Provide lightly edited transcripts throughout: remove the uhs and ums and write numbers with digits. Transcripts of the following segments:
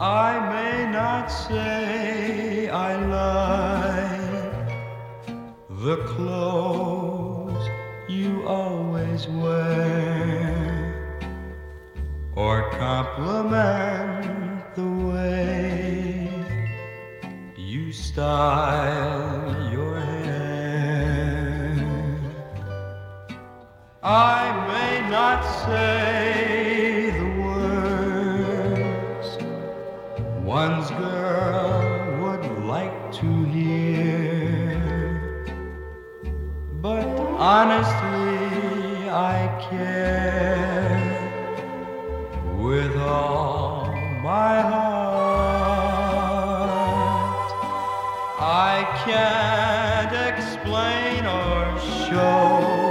I may not say I like the clothes you always wear, or compliment the way you style your hair. I may not say the words one's girl would like to hear, but honestly I care with all my heart. I can't explain or show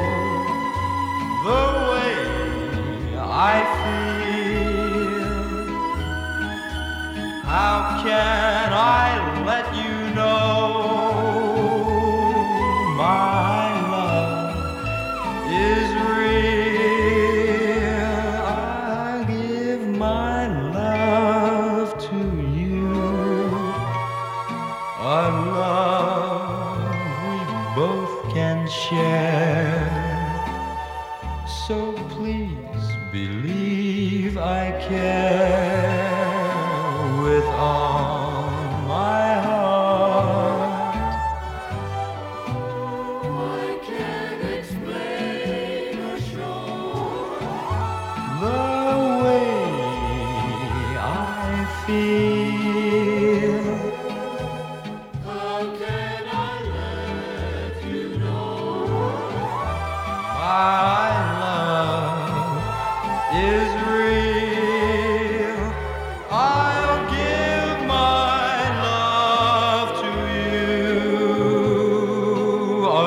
the way I feel. How can I let you know my love is real? I give my love to you, a love we both can share. So please believe I care with all my heart. I can't explain or show The way I feel. how can I let you know My love is real. I'll give my love to you, a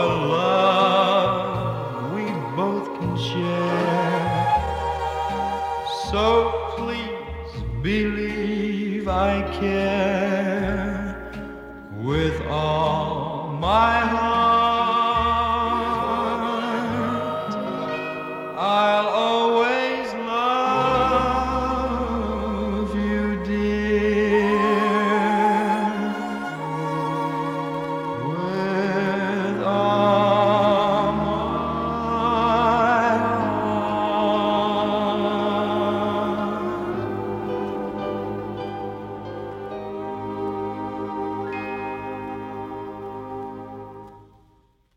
love we both can share. So please believe I care with all my heart.